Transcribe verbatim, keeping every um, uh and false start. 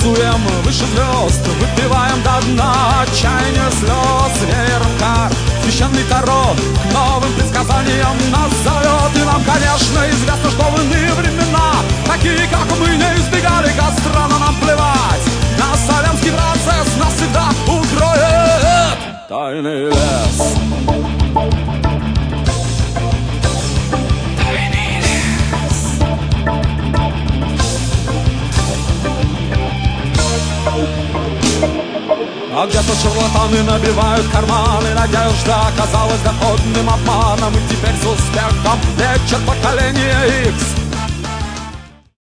танцуем выше звезд, выпиваем до дна отчаяние слез. Веером карт священный тарот к новым предсказаниям нас зовет. И нам, конечно, известно, что в иные времена такие, как мы, не избегали костра, но нам плевать. На славянский процесс нас всегда укроет тайный лес. А где-то шарлатаны набивают карманы, надежда оказалась доходным обманом, и теперь с успехом лечат поколение Икс.